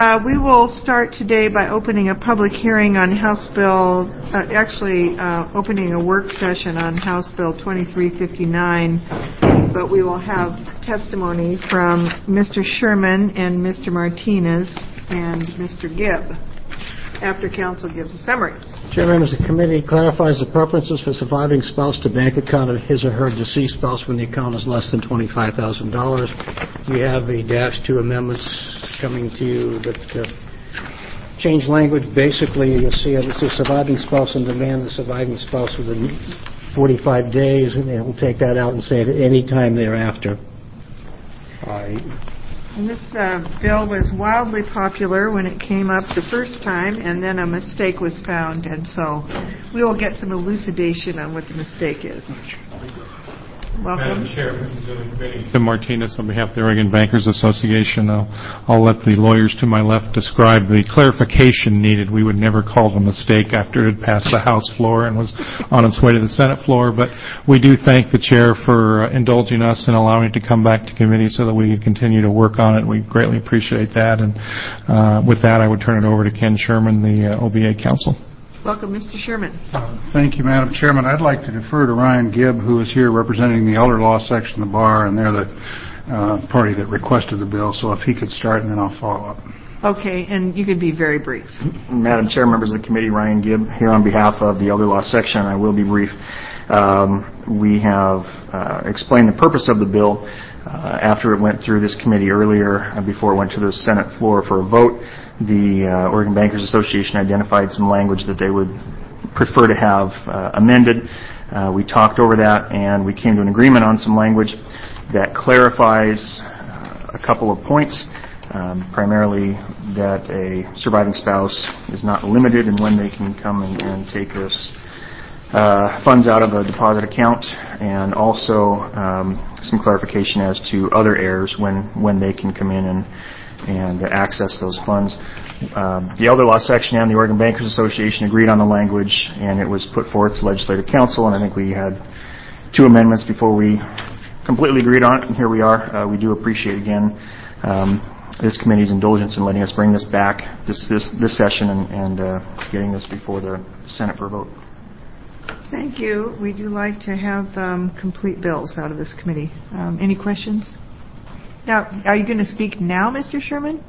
We will start today by opening a public hearing on House Bill, opening a work session on House Bill 2359, but we will have testimony from Mr. Sherman and Mr. Martinez and Mr. Gibb after council gives a summary. Chair, members, the committee clarifies the preferences for surviving spouse to bank account of his or her deceased spouse when the account is less than $25,000. We have a -2 amendments coming to you that change language. Basically, you'll see it says surviving spouse on demand, the surviving spouse within 45 days, and we'll take that out and say it at any time thereafter. And this bill was wildly popular when it came up the first time, and then a mistake was found, and so we will get some elucidation on what the mistake is. Welcome. Madam Chair, Tim Martinez on behalf of the Oregon Bankers Association. I'll let the lawyers to my left describe the clarification needed. We would never call it a mistake after it had passed the House floor and was on its way to the Senate floor, but we do thank the Chair for indulging us and allowing it to come back to committee so that we can continue to work on it. We greatly appreciate that, and with that I would turn it over to Ken Sherman, the OBA counsel. Welcome, Mr. Sherman. Thank you, Madam Chairman. I'd like to defer to Ryan Gibb, who is here representing the elder law section of the bar, and they're the party that requested the bill. So if he could start, and then I'll follow up. Okay, and you could be very brief. Madam Chair, members of the committee, Ryan Gibb here on behalf of the elder law section. I will be brief. We have explained the purpose of the bill after it went through this committee earlier, before it went to the Senate floor for a vote. The Oregon Bankers Association identified some language that they would prefer to have amended. We talked over that, and we came to an agreement on some language that clarifies a couple of points, primarily that a surviving spouse is not limited in when they can come and take this funds out of a deposit account, and also some clarification as to other heirs when they can come in and access those funds. The elder law section and the Oregon Bankers Association agreed on the language, and it was put forth to Legislative Council, and I think we had 2 amendments before we completely agreed on it, and here we are. We do appreciate, again, this committee's indulgence in letting us bring this back this session and getting this before the Senate for a vote. Thank you. We do like to have complete bills out of this committee. Any questions? Now, are you going to speak now, Mr. Sherman?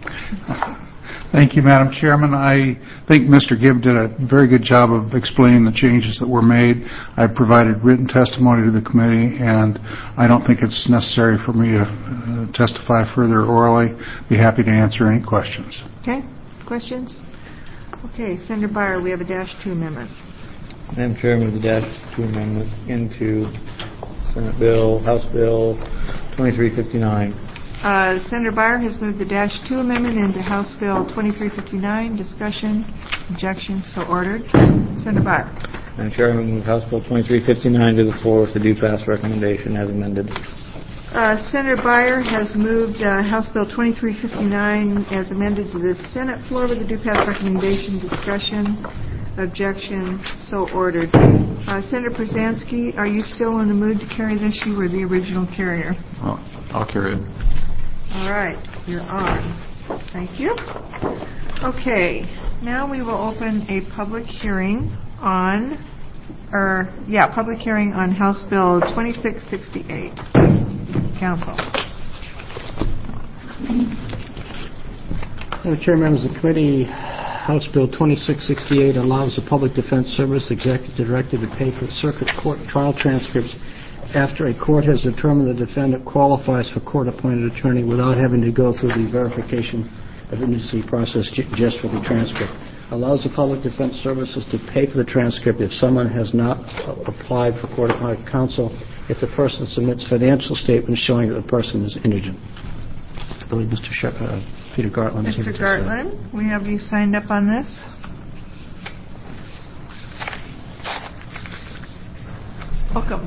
Thank you, Madam Chairman. I think Mr. Gibb did a very good job of explaining the changes that were made. I provided written testimony to the committee, and I don't think it's necessary for me to testify further orally. Be happy to answer any questions. Okay. Questions? Okay. Senator Beyer, we have a -2 amendment. Madam Chairman, the -2 amendment into Senate Bill, House Bill 2359. Senator Beyer has moved the -2 amendment into House Bill 2359. Discussion, objection, so ordered. Senator Beyer. Madam Chairman, move House Bill 2359 to the floor with the due pass recommendation as amended. Senator Beyer has moved House Bill 2359 as amended to the Senate floor with the due pass recommendation. Discussion, objection, so ordered. Senator Przansky, are you still in the mood to carry this? You were the original carrier. Well, I'll carry it. All right, you're on. Thank you. Okay, now we will open a public hearing on, public hearing on House Bill 2668. Council. Madam Chair, members of the committee, House Bill 2668 allows the Public Defense Service Executive Director to pay for circuit court trial transcripts after a court has determined the defendant qualifies for court-appointed attorney without having to go through the verification of indigency process just for the transcript. Allows the Public Defense Services to pay for the transcript if someone has not applied for court-appointed counsel if the person submits financial statements showing that the person is indigent. I believe Mr. Peter Gartland. Mr. Gartland, we have you signed up on this. Welcome.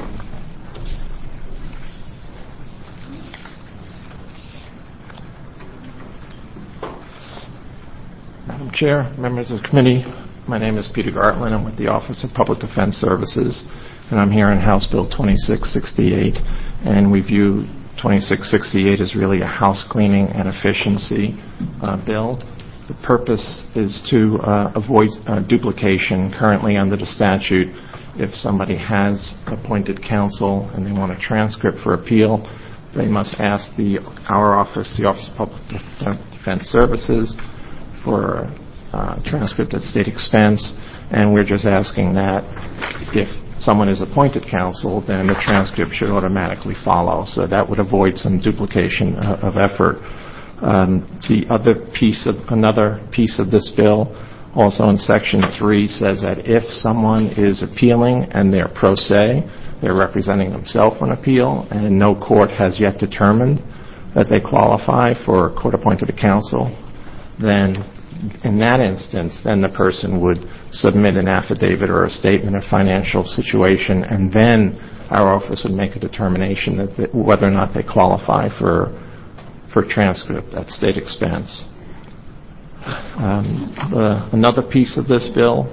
Madam Chair, members of the committee, my name is Peter Gartland. I'm with the Office of Public Defense Services, and I'm here on House Bill 2668, and we view 2668 is really a house cleaning and efficiency bill. The purpose is to avoid duplication. Currently under the statute, if somebody has appointed counsel and they want a transcript for appeal, they must ask our office, the Office of Public Defense Services, for a transcript at state expense, and we're just asking that if someone is appointed counsel, then the transcript should automatically follow. So that would avoid some duplication of effort. Another piece of this bill, also in Section 3, says that if someone is appealing and they're pro se, they're representing themselves on appeal, and no court has yet determined that they qualify for court-appointed counsel, then in that instance, then the person would submit an affidavit or a statement of financial situation, and then our office would make a determination that whether or not they qualify for transcript at state expense. Another piece of this bill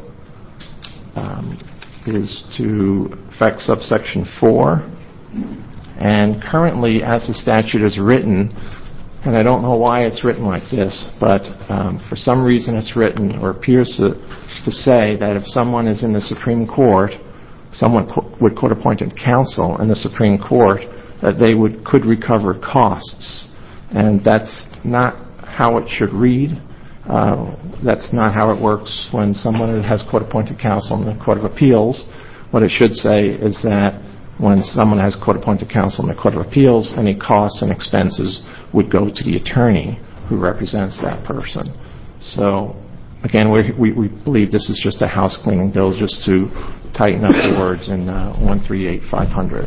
is to affect subsection 4. And currently, as the statute is written, and I don't know why it's written like this, but for some reason it's written or appears to say that if someone is in the Supreme Court, someone with court-appointed counsel in the Supreme Court, that they could recover costs. And that's not how it should read. That's not how it works when someone has court-appointed counsel in the Court of Appeals. What it should say is that when someone has court-appointed counsel in the Court of Appeals, any costs and expenses would go to the attorney who represents that person. So, again, we believe this is just a house-cleaning bill just to tighten up the words in 138500.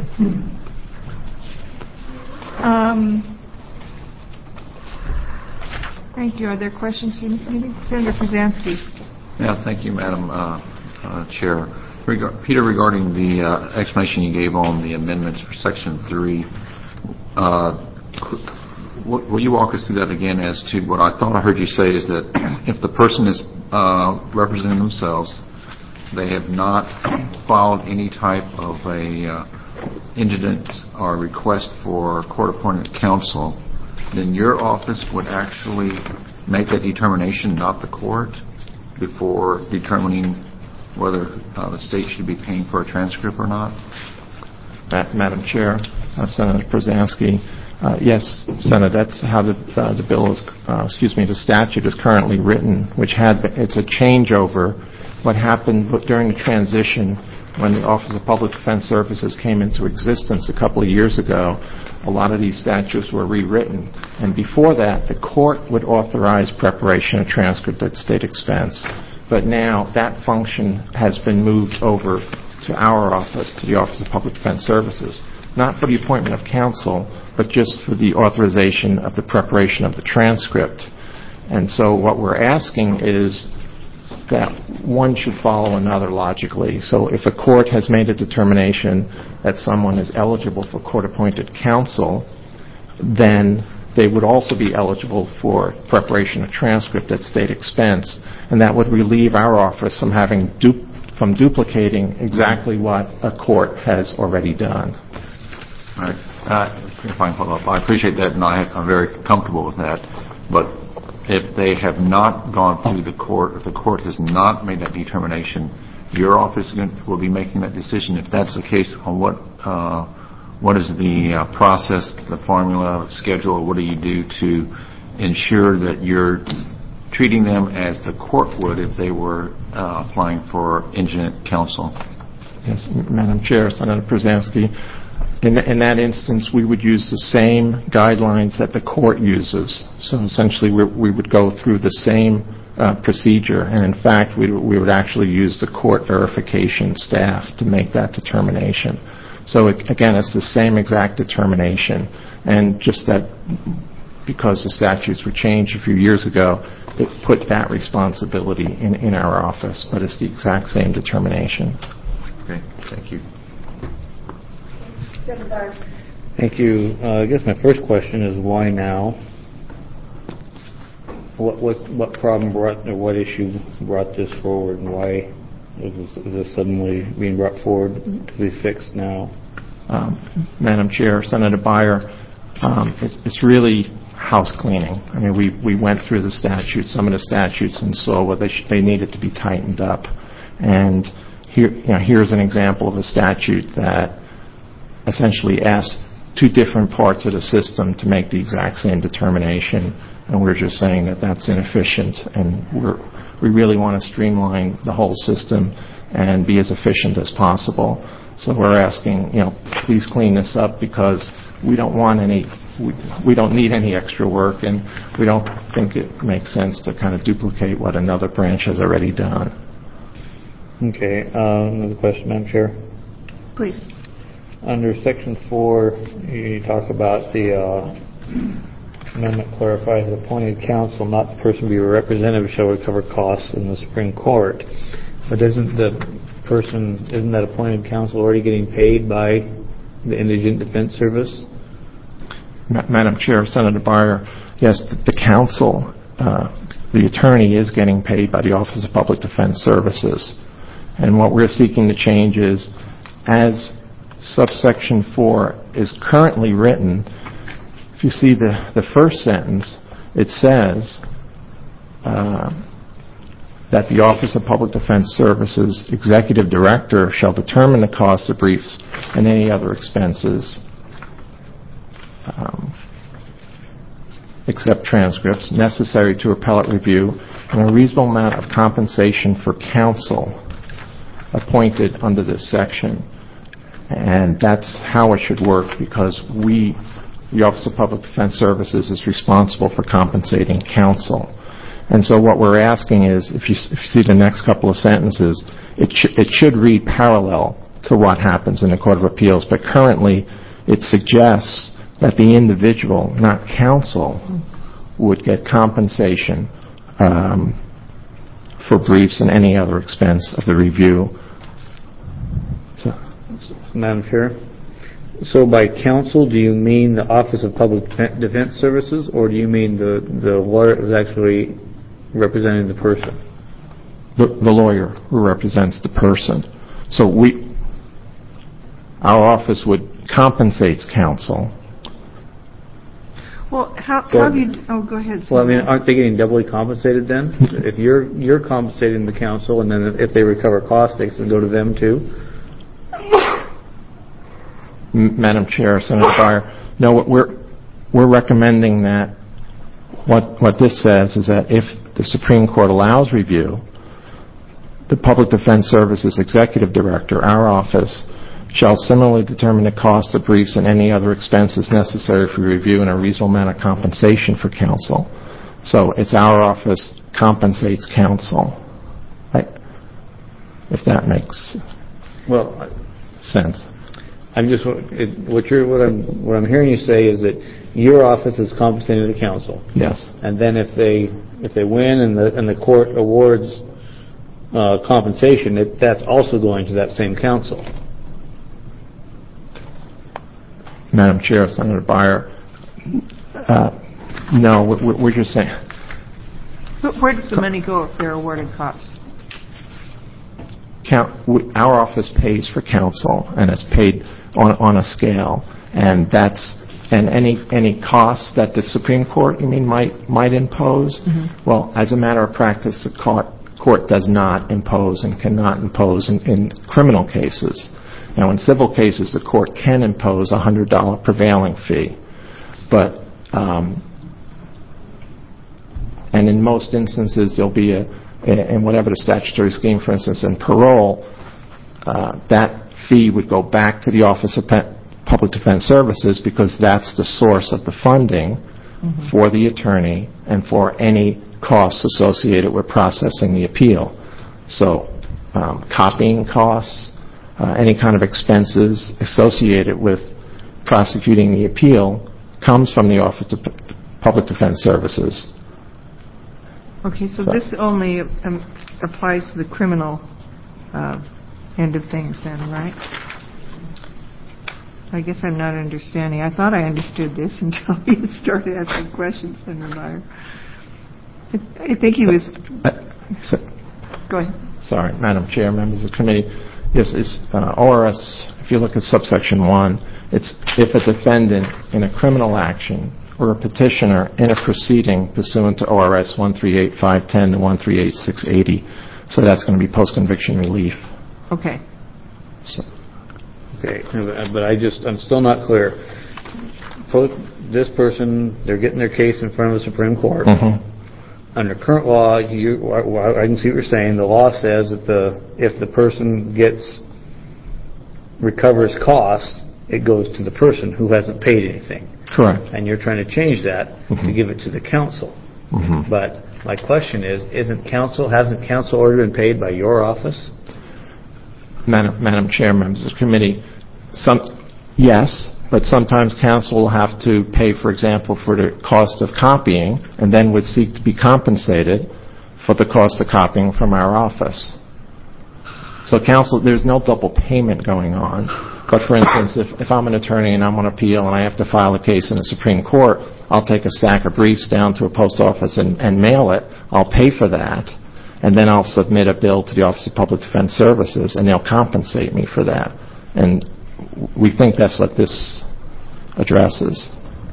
Thank you. Are there questions from the committee? Senator Pruzansky. Yeah, thank you, Madam Chair. Peter, regarding the explanation you gave on the amendments for Section 3, will you walk us through that again as to what I thought I heard you say is that if the person is representing themselves, they have not filed any type of a incident or request for court-appointed counsel, then your office would actually make that determination, not the court, before determining whether the state should be paying for a transcript or not? Madam Chair, Senator Pruzansky, yes, Senator, that's how the bill is, the statute is currently written, it's a changeover. What happened during the transition when the Office of Public Defense Services came into existence a couple of years ago, a lot of these statutes were rewritten. And before that, the court would authorize preparation of transcript at state expense. But now that function has been moved over to our office, to the Office of Public Defense Services, not for the appointment of counsel, but just for the authorization of the preparation of the transcript. And so what we're asking is that one should follow another logically. So if a court has made a determination that someone is eligible for court-appointed counsel, then they would also be eligible for preparation of transcript at state expense, and that would relieve our office from having from duplicating exactly what a court has already done. All right. If I can follow up, I appreciate that, and I'm very comfortable with that. But if they have not gone through the court, if the court has not made that determination, your office will be making that decision. If that's the case, on what is the process, the formula, schedule, what do you do to ensure that you're treating them as the court would if they were applying for indigent counsel? Yes, Madam Chair, Senator Pruzansky. In that instance, we would use the same guidelines that the court uses. So essentially, we would go through the same procedure, and in fact, we would actually use the court verification staff to make that determination. So again, it's the same exact determination, and just that because the statutes were changed a few years ago, it put that responsibility in our office, but it's the exact same determination. Okay, thank you. Thank you. I guess my first question is why now? What problem brought, or what issue brought this forward, and why is this suddenly being brought forward to be fixed now? Madam Chair, Senator Beyer, it's really house cleaning. I mean, we went through the statutes, some of the statutes, and saw where they needed to be tightened up. And here's an example of a statute that essentially asks two different parts of the system to make the exact same determination, and we're just saying that that's inefficient, and we really want to streamline the whole system and be as efficient as possible. So we're asking, please clean this up, because we don't need any extra work, and we don't think it makes sense to kind of duplicate what another branch has already done. Okay, another question, Madam Chair. Please. Under Section 4, you talk about the amendment clarifies the appointed counsel, not the person be a representative, shall recover costs in the Supreme Court. But isn't that appointed counsel already getting paid by the Indigent Defense Service? Madam Chair, Senator Breyer, yes, the counsel, the attorney is getting paid by the Office of Public Defense Services. And what we're seeking to change is, as subsection 4 is currently written, if you see the first sentence, it says that the Office of Public Defense Services Executive Director shall determine the cost of briefs and any other expenses, except transcripts, necessary to appellate review, and a reasonable amount of compensation for counsel appointed under this section. And that's how it should work, because the Office of Public Defense Services is responsible for compensating counsel. And so what we're asking is, if you see the next couple of sentences, it should read parallel to what happens in the Court of Appeals, but currently it suggests that the individual, not counsel, would get compensation for briefs and any other expense of the review. Madam Chair, so by counsel, do you mean the Office of Public Defense Services, or do you mean the lawyer who's actually representing the person? The lawyer who represents the person. So our office would compensate counsel. Well, how have you... Oh, go ahead. Well, I mean, aren't they getting doubly compensated then? If you're compensating the counsel, and then if they recover costs, they can go to them too? Madam Chair, Senator Breyer, no, we're recommending that what this says is that if the Supreme Court allows review, the Public Defense Services Executive Director, our office, shall similarly determine the cost of briefs and any other expenses necessary for review and a reasonable amount of compensation for counsel. So it's our office compensates counsel. If that makes sense. I'm just what I'm hearing you say is that your office is compensating the counsel. Yes. And then if they win and the court awards compensation, that's also going to that same counsel. Madam Chair, Senator Breyer, no, we're just saying. Where does the money go if they're awarded costs? Our office pays for counsel, and it's paid on a scale, and any costs that the Supreme Court, might impose. Mm-hmm. Well, as a matter of practice, the court does not impose and cannot impose in criminal cases. Now, in civil cases, the court can impose a $100 prevailing fee, but and in most instances there'll be in whatever the statutory scheme, for instance, in parole, that fee would go back to the Office of Public Defense Services, because that's the source of the funding mm-hmm. for the attorney and for any costs associated with processing the appeal. So copying costs, any kind of expenses associated with prosecuting the appeal comes from the Office of Public Defense Services. Okay, so this only applies to the criminal end of things then, right? I guess I'm not understanding. I thought I understood this until you started asking questions, Senator Breyer. I think he was... Go ahead. Sorry, Madam Chair, members of the committee. Yes, ORS, if you look at subsection 1, It's if a defendant in a criminal action or a petitioner in a proceeding pursuant to ORS 138510 to 138680. So that's going to be post-conviction relief. Okay. So, Okay, but I'm still not clear. This person, they're getting their case in front of the Supreme Court. Under current law, I can see what you're saying. The law says that if the person recovers costs, it goes to the person who hasn't paid anything. correct. And you're trying to change that to give it to the council. But my question is, hasn't council already been paid by your office? Madam Chair, members of the committee, yes, but sometimes council will have to pay, for example, for the cost of copying, and then would seek to be compensated for the cost of copying from our office. So council, there's no double payment going on. But for instance, if I'm an attorney and I'm on appeal and I have to file a case in the Supreme Court, I'll take a stack of briefs down to a post office and mail it. I'll pay for that, and then I'll submit a bill to the Office of Public Defense Services, and they'll compensate me for that. And we think that's what this addresses.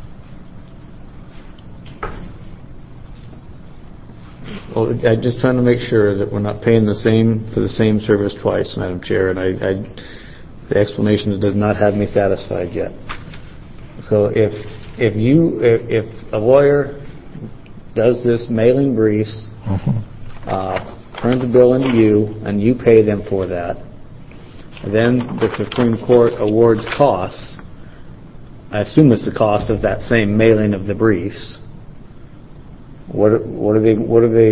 Well, I'm just trying to make sure that we're not paying for the same service twice, Madam Chair, and the explanation does not have me satisfied yet. So if a lawyer does this mailing briefs, turns a bill into you, and you pay them for that, then the Supreme Court awards costs. I assume it's the cost of that same mailing of the briefs. What are they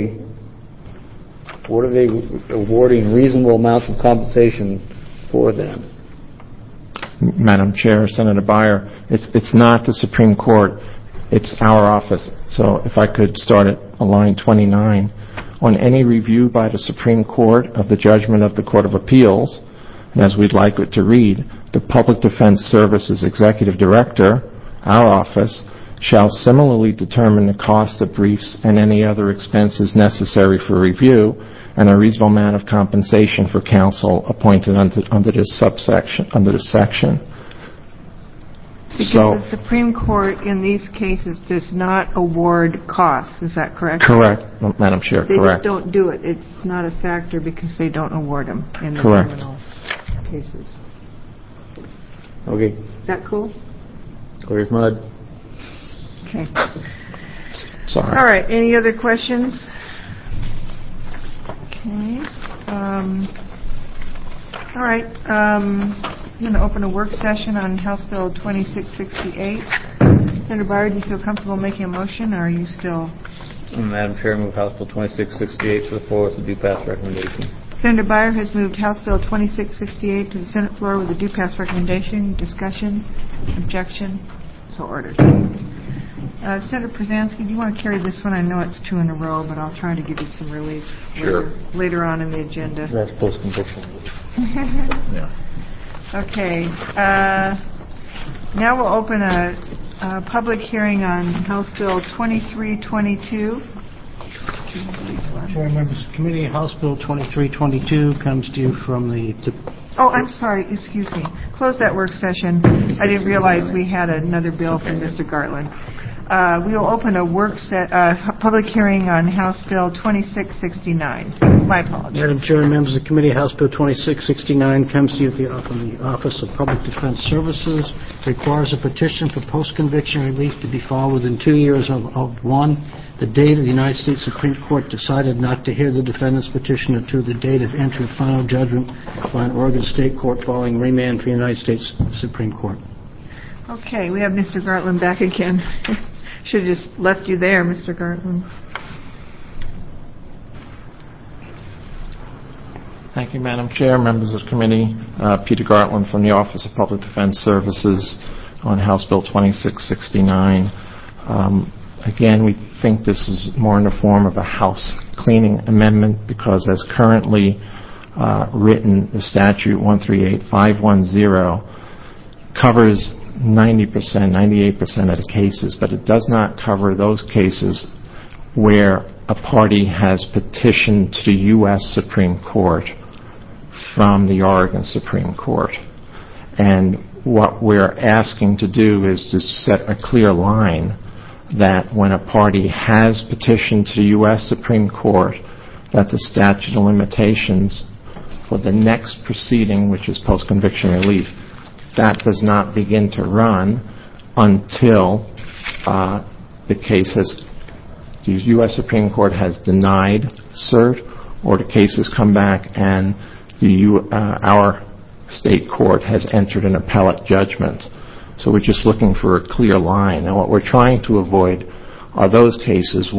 awarding reasonable amounts of compensation for them? Madam Chair, Senator Beyer, it's not the Supreme Court, it's our office. So if I could start at line 29. On any review by the Supreme Court of the judgment of the Court of Appeals, and as we'd like it to read, the Public Defense Services Executive Director, our office, shall similarly determine the cost of briefs and any other expenses necessary for review and a reasonable amount of compensation for counsel appointed under this subsection, under this section. Because the Supreme Court in these cases does not award costs, is that correct? Correct, Madam Chair, they correct. They just don't do it. It's not a factor because they don't award them in the correct. criminal cases. Okay. Is that cool? Clear as mud. Okay. Sorry. All right. Any other questions? Okay. All right. I'm going to open a work session on House Bill 2668. Senator Beyer, do you feel comfortable making a motion, or are you still? Madam Chair, move House Bill 2668 to the floor with a due pass recommendation. Senator Beyer has moved House Bill 2668 to the Senate floor with a due pass recommendation. Discussion? Objection? So ordered. Senator Przansky, do you want to carry this one? I know it's two in a row, but I'll try to give you some relief later on in the agenda. That's post-conviction. Yeah. Okay. Now we'll open a public hearing on House Bill 2322. Chair, members of the committee, House Bill 2322 comes to you from the... Oh, I'm sorry. Excuse me. Close that work session. I didn't realize we had another bill from Mr. Gartland. We will open a public hearing on House Bill 2669. My apologies. Madam Chair, members of the committee, House Bill 2669 comes to you from the Office of Public Defense Services. Requires a petition for post-conviction relief to be filed within 2 years of one, the date of the United States Supreme Court decided not to hear the defendant's petition, or to the date of entry of final judgment by an Oregon State court following remand from the United States Supreme Court. Okay, we have Mr. Gartland back again. Should have just left you there, Mr. Gartland. Thank you, Madam Chair, members of the committee. Peter Gartland from the Office of Public Defense Services on House Bill 2669. Again, we think this is more in the form of a house cleaning amendment because as currently written, the statute 138510 covers 90%, 98% of the cases, but it does not cover those cases where a party has petitioned to the U.S. Supreme Court from the Oregon Supreme Court. And what we're asking to do is to set a clear line that when a party has petitioned to the U.S. Supreme Court, that the statute of limitations for the next proceeding, which is post-conviction relief, that does not begin to run until the U.S. Supreme Court has denied cert, or the case has come back and our state court has entered an appellate judgment. So we're just looking for a clear line. And what we're trying to avoid are those instances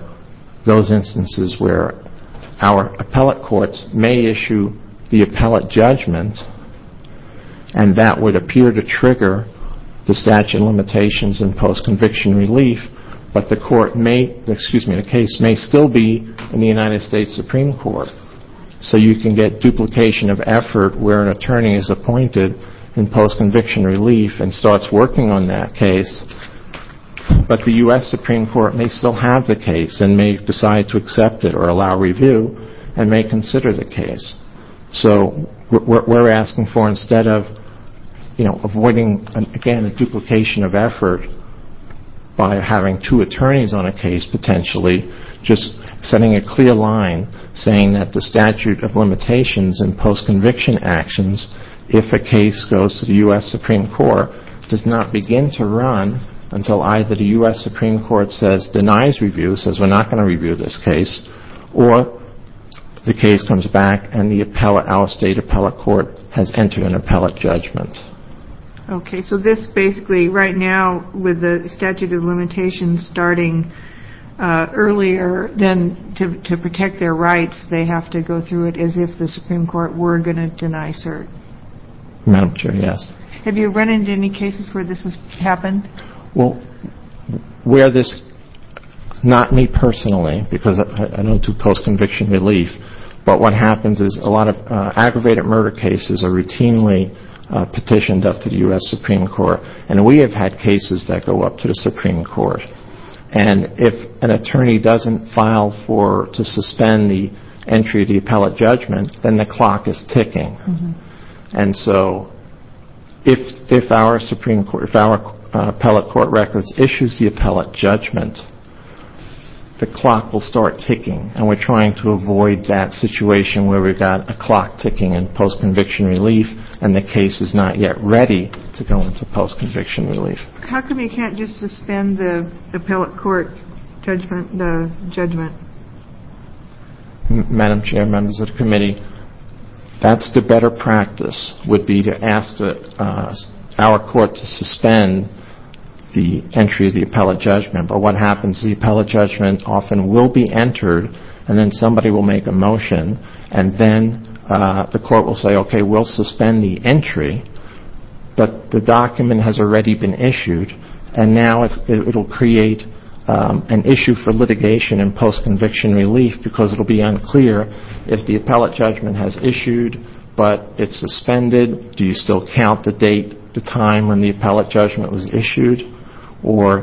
where our appellate courts may issue the appellate judgment, and that would appear to trigger the statute of limitations and post-conviction relief, but the case may still be in the United States Supreme Court. So you can get duplication of effort where an attorney is appointed in post-conviction relief and starts working on that case, but the U.S. Supreme Court may still have the case and may decide to accept it or allow review and may consider the case. So we're asking for, instead of avoiding, again, a duplication of effort by having two attorneys on a case potentially, just setting a clear line saying that the statute of limitations and post-conviction actions, if a case goes to the U.S. Supreme Court, does not begin to run until either the U.S. Supreme Court denies review, says we're not going to review this case, or the case comes back and our state appellate court has entered an appellate judgment. Okay, so this basically, right now, with the statute of limitations starting earlier, then to protect their rights, they have to go through it as if the Supreme Court were going to deny cert. Madam Chair, yes. Have you run into any cases where this has happened? Well, where this, not me personally, because I don't do post-conviction relief, but what happens is a lot of aggravated murder cases are routinely petitioned up to the U.S. Supreme Court, and we have had cases that go up to the Supreme Court. And if an attorney doesn't file to suspend the entry of the appellate judgment, then the clock is ticking. Mm-hmm. And so if our Supreme Court, if our appellate court records issues the appellate judgment, the clock will start ticking, and we're trying to avoid that situation where we've got a clock ticking in post-conviction relief and the case is not yet ready to go into post-conviction relief. How come you can't just suspend the appellate court judgment, Madam Chair, members of the committee, that's the better practice, would be to ask our court to suspend the entry of the appellate judgment. But what happens, the appellate judgment often will be entered, and then somebody will make a motion, and then the court will say, okay, we'll suspend the entry, but the document has already been issued, and now it'll create an issue for litigation and post-conviction relief, because it'll be unclear if the appellate judgment has issued, but it's suspended. Do you still count the date, the time when the appellate judgment was issued? Or,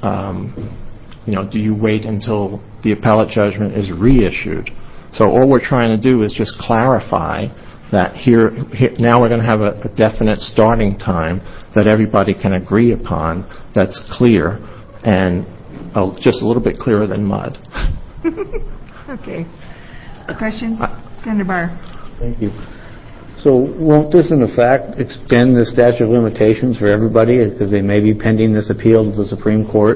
do you wait until the appellate judgment is reissued? So all we're trying to do is just clarify that here now we're going to have a definite starting time that everybody can agree upon, that's clear, and just a little bit clearer than mud. Okay. Question? Senator Barr. Thank you. So won't this, in effect, extend the statute of limitations for everybody because they may be pending this appeal to the Supreme Court?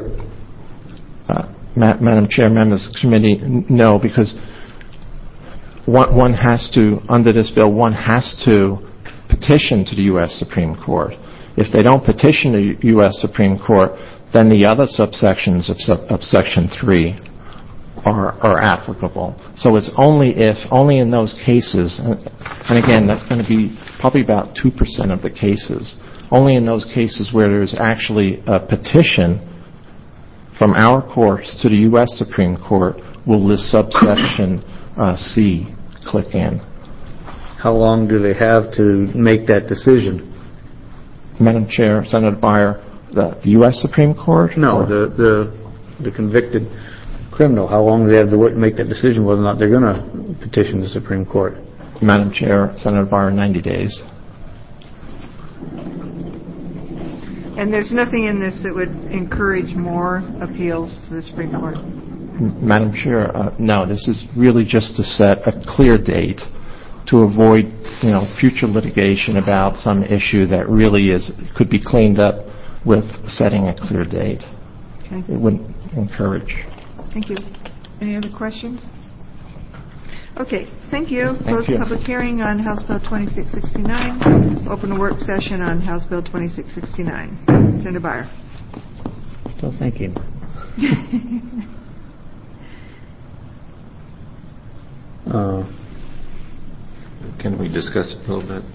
Madam Chair, members of the committee, no, because one has to, under this bill, one has to petition to the U.S. Supreme Court. If they don't petition the U.S. Supreme Court, then the other subsections of Section 3 are applicable. So it's only in those cases, and again, that's going to be probably about 2% of the cases, only in those cases where there's actually a petition from our courts to the U.S. Supreme Court will this subsection C click in. How long do they have to make that decision? Madam Chair, Senator Beyer, the U.S. Supreme Court? No, the convicted criminal. How long do they have to make that decision whether or not they're going to petition the Supreme Court? Madam Chair, Senator Beyer, 90 days. And there's nothing in this that would encourage more appeals to the Supreme Court? Madam Chair, no, this is really just to set a clear date to avoid, future litigation about some issue that really could be cleaned up with setting a clear date. Okay. It wouldn't encourage. Thank you. Any other questions? Okay, thank you. Thank Close you. public hearing on House Bill 2669. Open a work session on House Bill 2669. Senator Byer. Still thinking. Can we discuss it a little bit?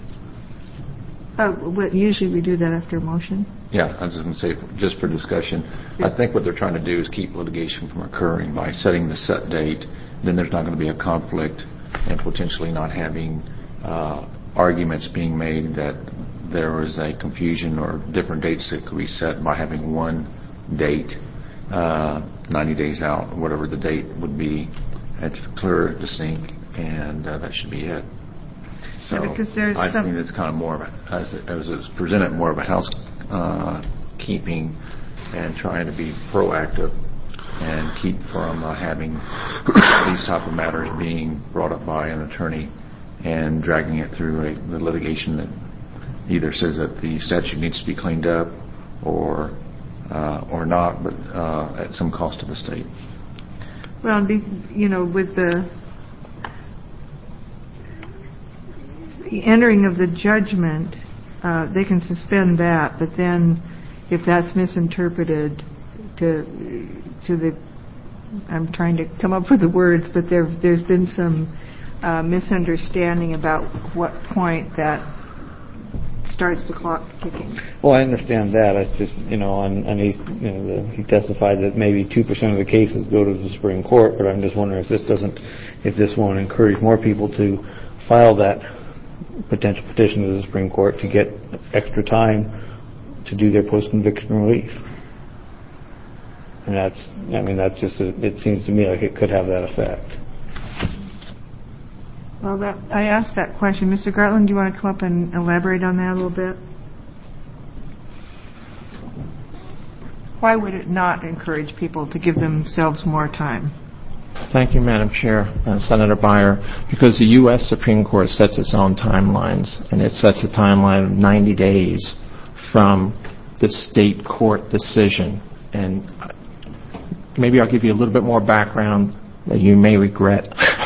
Usually we do that after a motion. Yeah, I was just going to say, just for discussion, I think what they're trying to do is keep litigation from occurring by setting the set date. Then there's not going to be a conflict and potentially not having arguments being made that there was a confusion or different dates that could be set by having one date, 90 days out, whatever the date would be. It's clear, distinct, and that should be it. So because there's I think it's kind of more of a, as it was presented, more of a housekeeping and trying to be proactive and keep from having these type of matters being brought up by an attorney and dragging it through the litigation that either says that the statute needs to be cleaned up or not, but at some cost to the state. Well, with the entering of the judgment, they can suspend that, but then if that's misinterpreted to the, I'm trying to come up with the words, but there's been some misunderstanding about what point that starts the clock ticking. Well, I understand that. It's just, he testified that maybe 2% of the cases go to the Supreme Court, but I'm just wondering if this won't encourage more people to file that potential petition to the Supreme Court to get extra time to do their post-conviction relief. And it seems to me like it could have that effect. Well, I asked that question. Mr. Gartland, do you want to come up and elaborate on that a little bit? Why would it not encourage people to give themselves more time? Thank you, Madam Chair. Senator Byer, because the U.S. Supreme Court sets its own timelines, and it sets a timeline of 90 days from the state court decision. And maybe I'll give you a little bit more background that you may regret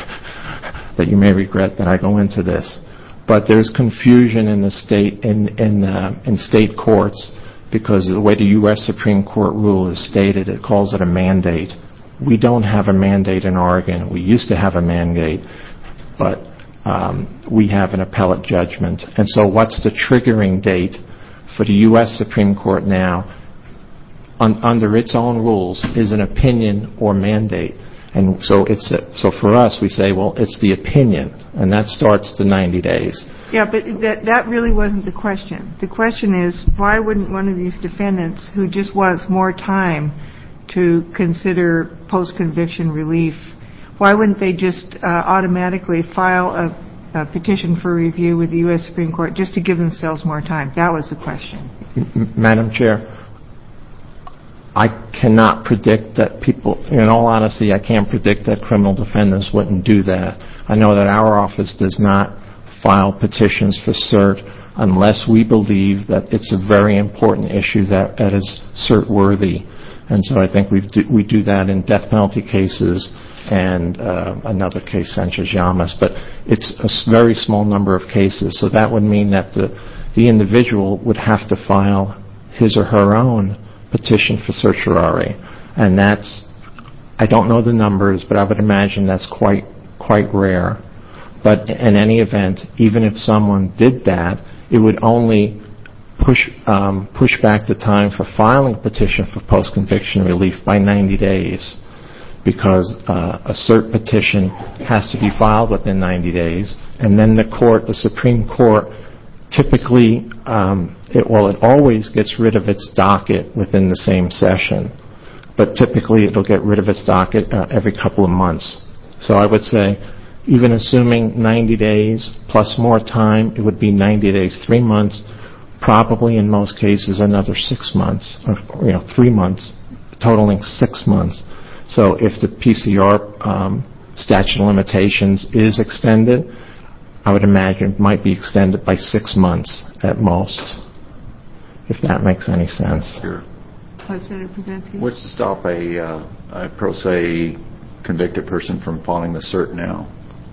that I go into this. But there's confusion in the state in state courts because of the way the U.S. Supreme Court rule is stated. It calls it a mandate. We don't have a mandate in Oregon. We used to have a mandate, but we have an appellate judgment. And so what's the triggering date for the U.S. Supreme Court now, under its own rules, is an opinion or mandate. And so for us, we say, well, it's the opinion, and that starts the 90 days. Yeah, but that really wasn't the question. The question is, why wouldn't one of these defendants who just wants more time to consider post-conviction relief, why wouldn't they just automatically file a petition for review with the U.S. Supreme Court just to give themselves more time? That was the question. Madam Chair, I cannot predict that people, in all honesty, I can't predict that criminal defendants wouldn't do that. I know that our office does not file petitions for cert unless we believe that it's a very important issue that is cert-worthy. And so I think we do that in death penalty cases and another case, Sanchez-Llamas. But it's a very small number of cases. So that would mean that the individual would have to file his or her own petition for certiorari. And that's, I don't know the numbers, but I would imagine that's quite rare. But in any event, even if someone did that, it would only push back the time for filing a petition for post-conviction relief by 90 days because a cert petition has to be filed within 90 days. And then the Supreme Court, typically, it always gets rid of its docket within the same session. But typically, it'll get rid of its docket every couple of months. So I would say, even assuming 90 days plus more time, it would be 90 days, 3 months probably in most cases another 6 months, or 3 months, totaling 6 months. So if the PCR statute of limitations is extended, I would imagine it might be extended by 6 months at most, if that makes any sense. Sure. Senator Brzezinski. What's to stop a pro se convicted person from filing the cert now?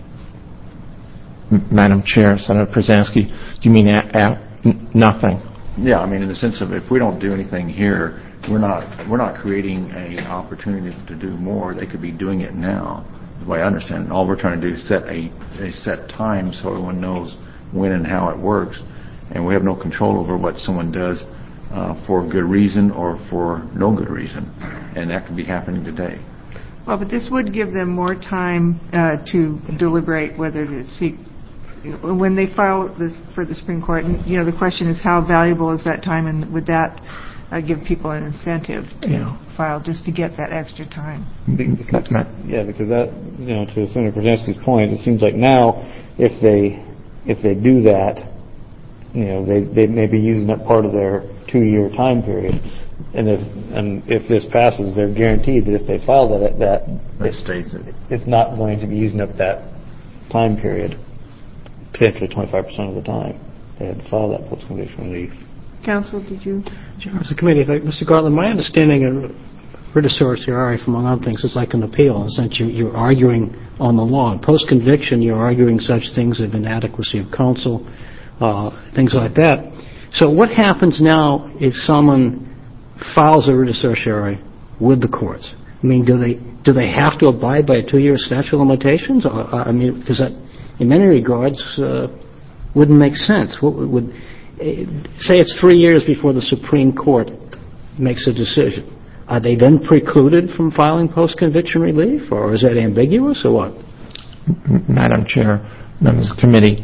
Madam Chair, Senator Brzezinski, do you mean nothing? Yeah, I mean in the sense of if we don't do anything here, we're not creating an opportunity to do more. They could be doing it now, the way I understand it. All we're trying to do is set a set time so everyone knows when and how it works, and we have no control over what someone does for good reason or for no good reason, and that could be happening today. Well, but this would give them more time to deliberate whether to seek, when they file this for the Supreme Court. And, the question is how valuable is that time, and would that give people an incentive to file just to get that extra time? Yeah, because that, to Senator Brzezinski's point, it seems like now if they do that, they may be using up part of their 2-year time period, and if this passes, they're guaranteed that if they file that it's not going to be using up that time period, potentially 25% of the time they had to file that post-conviction relief. Counsel, did you? As a committee, Mr. Garland, my understanding of writ of certiorari, among other things, is like an appeal. In a sense, you're arguing on the law. In post-conviction, you're arguing such things as inadequacy of counsel, things like that. So what happens now if someone files a writ of certiorari with the courts? I mean, do they have to abide by a 2-year statute of limitations? Because that, in many regards, wouldn't make sense. Say it's 3 years before the Supreme Court makes a decision. Are they then precluded from filing post-conviction relief, or is that ambiguous, or what? Madam Chair, members of the committee,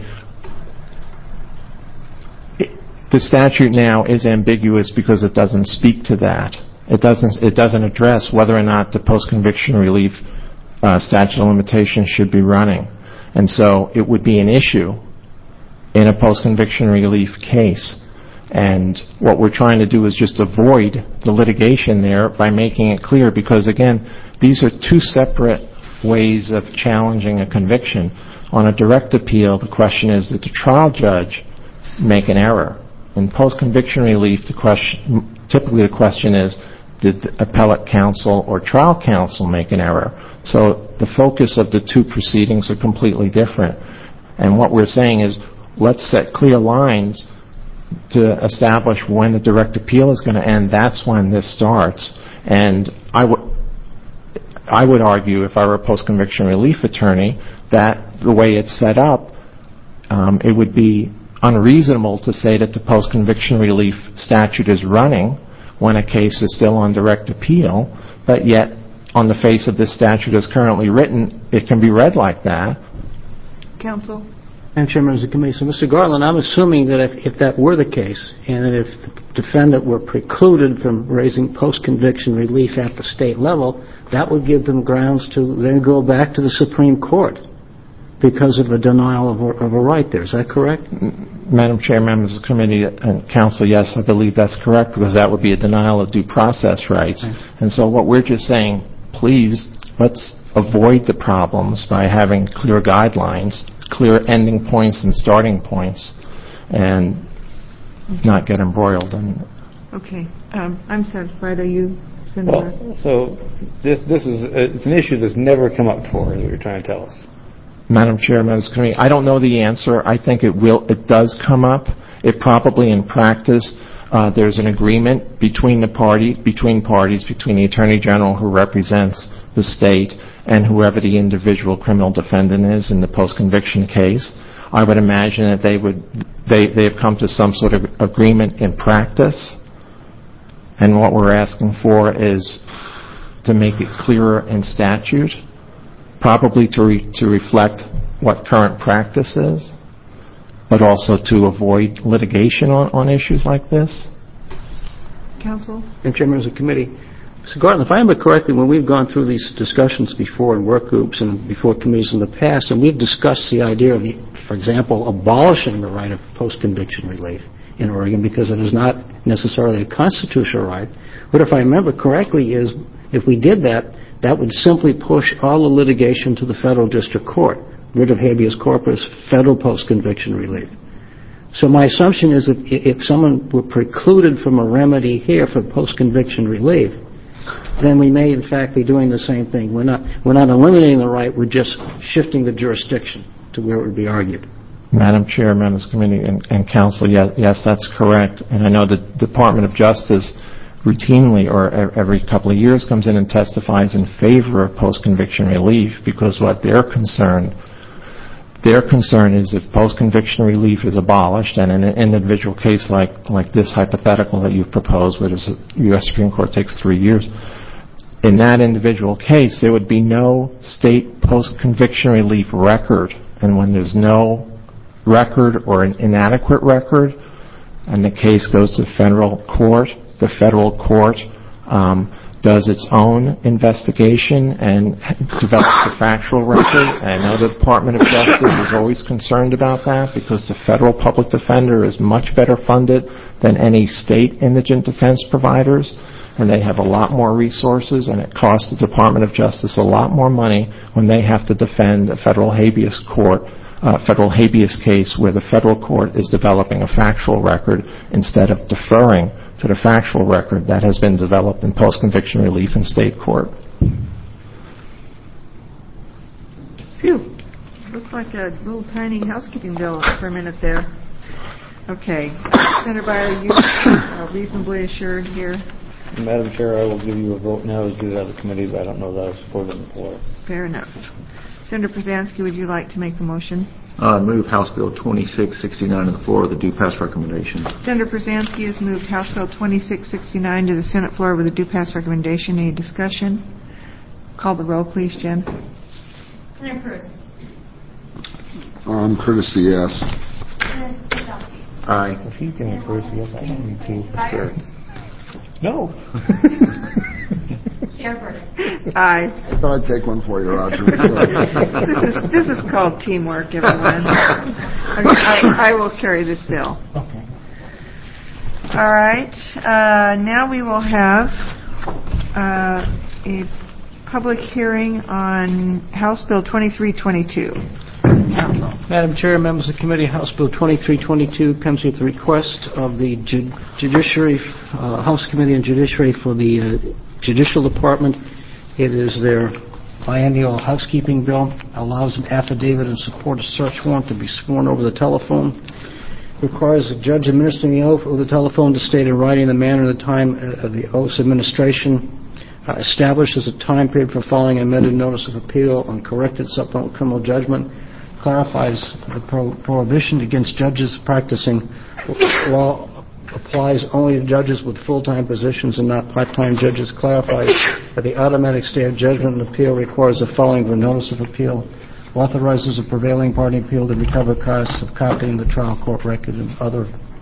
the statute now is ambiguous because it doesn't speak to that. It doesn't address whether or not the post-conviction relief statute of limitations should be running. And so it would be an issue in a post-conviction relief case. And what we're trying to do is just avoid the litigation there by making it clear, because, again, these are two separate ways of challenging a conviction. On a direct appeal, the question is, did the trial judge make an error? In post-conviction relief, typically the question is, did the appellate counsel or trial counsel make an error? So the focus of the two proceedings are completely different. And what we're saying is, let's set clear lines to establish when the direct appeal is going to end. That's when this starts. And I would argue, if I were a post-conviction relief attorney, that the way it's set up, it would be unreasonable to say that the post-conviction relief statute is running when a case is still on direct appeal, but yet on the face of this statute as currently written, it can be read like that. Counsel? Madam Chairman, as a committee, so Mr. Garland, I'm assuming that if that were the case, and that if the defendant were precluded from raising post-conviction relief at the state level, that would give them grounds to then go back to the Supreme Court because of a denial of a right there. Is that correct? Madam Chair, members of the committee and counsel, yes, I believe that's correct, because that would be a denial of due process rights. Okay. And so what we're just saying, please, let's avoid the problems by having clear guidelines, clear ending points and starting points, and not get embroiled in it. Okay. I'm satisfied. Are you, Senator? Well, so this is it's an issue that's never come up before, is what you're trying to tell us. Madam Chair, members of the committee, I don't know the answer. I think it does come up. It probably in practice, there's an agreement between the between the Attorney General who represents the state and whoever the individual criminal defendant is in the post-conviction case. I would imagine that they've come to some sort of agreement in practice, and what we're asking for is to make it clearer in statute, probably to reflect what current practice is, but also to avoid litigation on issues like this. Counsel? And Chairman of the committee, Mr. Garland, if I remember correctly, when we've gone through these discussions before in work groups and before committees in the past, and we've discussed the idea of, for example, abolishing the right of post-conviction relief, in Oregon because it is not necessarily a constitutional right. But if I remember correctly, is if we did that, that would simply push all the litigation to the federal district court, writ of habeas corpus, federal post-conviction relief. So my assumption is that if someone were precluded from a remedy here for post-conviction relief, then we may in fact be doing the same thing. We're not eliminating the right, we're just shifting the jurisdiction to where it would be argued. Madam Chair, members of the committee, and counsel, yes, that's correct. And I know the Department of Justice routinely or every couple of years comes in and testifies in favor of post-conviction relief because what their concern is if post-conviction relief is abolished, and in an individual case like this hypothetical that you've proposed, where the U.S. Supreme Court takes 3 years, in that individual case, there would be no state post-conviction relief record. And when there's no record or an inadequate record, and the case goes to federal court, the federal court does its own investigation and develops a factual record. And I know the Department of Justice is always concerned about that because the federal public defender is much better funded than any state indigent defense providers, and they have a lot more resources, and it costs the Department of Justice a lot more money when they have to defend a federal habeas case where the federal court is developing a factual record instead of deferring to the factual record that has been developed in post-conviction relief in state court. Phew. Looks like a little tiny housekeeping bill for a minute there. Okay. Senator Byler, you are reasonably assured here? Madam Chair, I will give you a vote now to do that out of the committee, but I don't know that I support it on the floor. Fair enough. Senator Przansky, would you like to make the motion? Move House Bill 2669 to the floor with a due pass recommendation. Senator Przansky has moved House Bill 2669 to the Senate floor with a due pass recommendation. Any discussion? Call the roll, please, Jen. Senator Cruz. Courtesy, yes. Senator Przansky. Aye. If he's going to courtesy, yes, I don't need to. That's fair. No. Chair Burdick. Aye. I thought I'd take one for you, Roger. This is called teamwork, everyone. I will carry this bill. Okay. All right. Now we will have a public hearing on House Bill 2322. Council. Madam Chair, members of the committee, House Bill 2322 comes at the request of the Judiciary, House Committee on Judiciary for the Judicial Department. It is their biennial housekeeping bill, allows an affidavit in support of search warrant to be sworn over the telephone, requires the judge administering the oath over the telephone to state in writing the manner and the time of the oath's administration, establishes a time period for filing an amended notice of appeal on corrected supplemental criminal judgment, clarifies the prohibition against judges practicing law applies only to judges with full-time positions and not part-time judges, clarifies that the automatic stay of judgment and appeal requires the filing of a notice of appeal, authorizes a prevailing party appeal to recover costs of copying the trial court record and other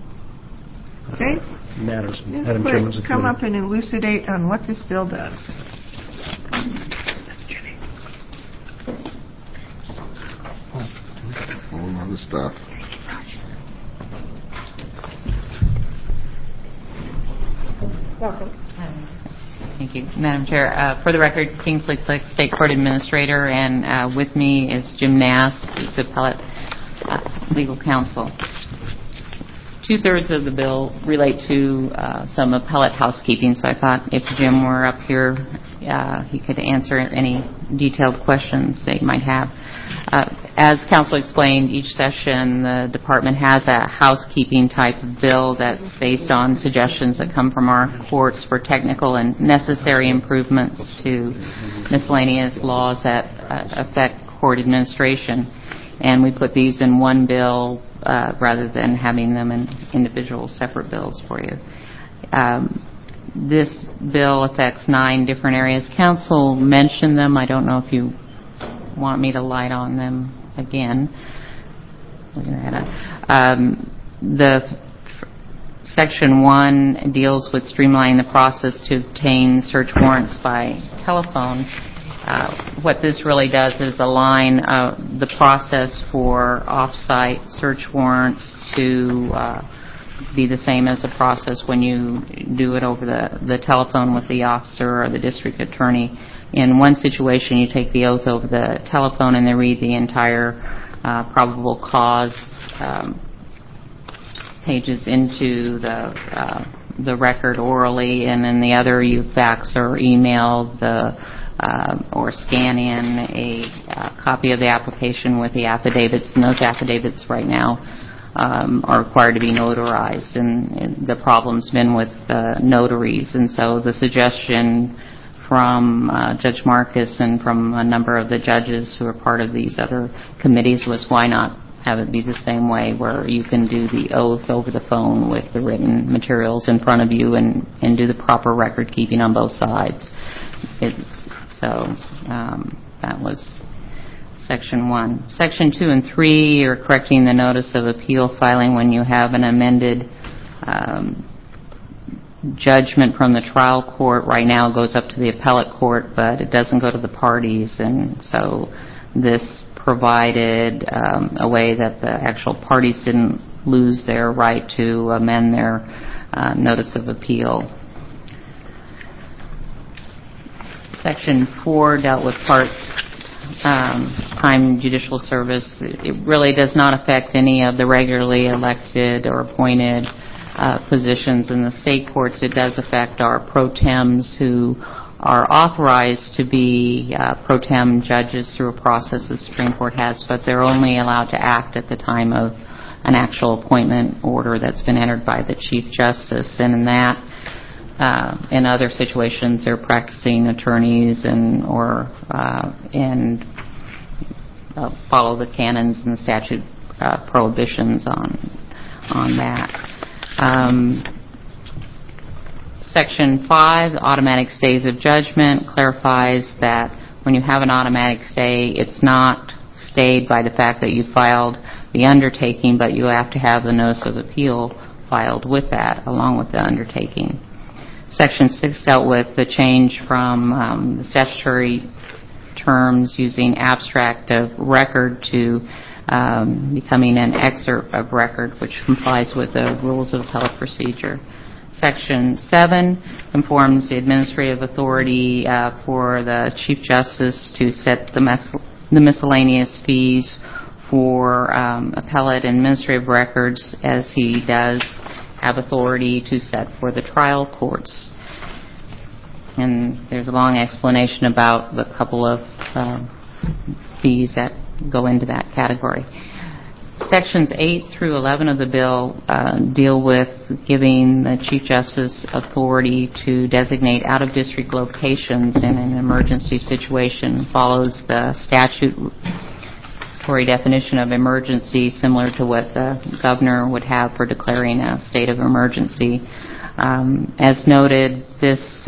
matters. Madam Chairman, come up and elucidate on what this bill does. All other stuff. Welcome. Thank you, Madam Chair. For the record, Kingsley Click, State Court Administrator, and with me is Jim Nass, who's the appellate legal counsel. 2/3 of the bill relate to some appellate housekeeping, so I thought if Jim were up here, he could answer any detailed questions they might have. As counsel explained, each session the department has a housekeeping type of bill that's based on suggestions that come from our courts for technical and necessary improvements to miscellaneous laws that affect court administration. And we put these in one bill rather than having them in individual separate bills for you. This bill affects 9 different areas. Counsel mentioned them. I don't know if you want me to light on them again. Section 1 deals with streamlining the process to obtain search warrants by telephone. What this really does is align the process for off-site search warrants to be the same as a process when you do it over the telephone with the officer or the district attorney. In one situation, you take the oath over the telephone and they read the entire probable cause pages into the record orally, and then the other you fax or email or scan in a copy of the application with the affidavits, and those affidavits right now are required to be notarized, and the problem's been with notaries. And so the suggestion from Judge Marcus and from a number of the judges who are part of these other committees was, why not have it be the same way where you can do the oath over the phone with the written materials in front of you and do the proper record keeping on both sides. That was Section 1. Section 2 and 3 are correcting the notice of appeal filing when you have an amended judgment from the trial court. Right now it goes up to the appellate court, but it doesn't go to the parties, and so this provided a way that the actual parties didn't lose their right to amend their notice of appeal. Section 4 dealt with part-time judicial service. It really does not affect any of the regularly elected or appointed positions in the state courts. It does affect our pro tems who are authorized to be pro tem judges through a process the Supreme Court has, but they're only allowed to act at the time of an actual appointment order that's been entered by the Chief Justice. And in that, in other situations, they're practicing attorneys and follow the canons and the statute prohibitions on that. Section 5, automatic stays of judgment, clarifies that when you have an automatic stay, it's not stayed by the fact that you filed the undertaking, but you have to have the notice of appeal filed with that, along with the undertaking. Section 6 dealt with the change from the statutory terms using abstract of record to becoming an excerpt of record, which complies with the rules of appellate procedure. Section 7 conforms the administrative authority for the Chief Justice to set the miscellaneous fees for appellate and administrative records, as he does have authority to set for the trial courts. And there's a long explanation about the couple of fees that go into that category. Sections 8 through 11 of the bill deal with giving the Chief Justice authority to designate out-of-district locations in an emergency situation. Follows the statutory definition of emergency, similar to what the governor would have for declaring a state of emergency. As noted, this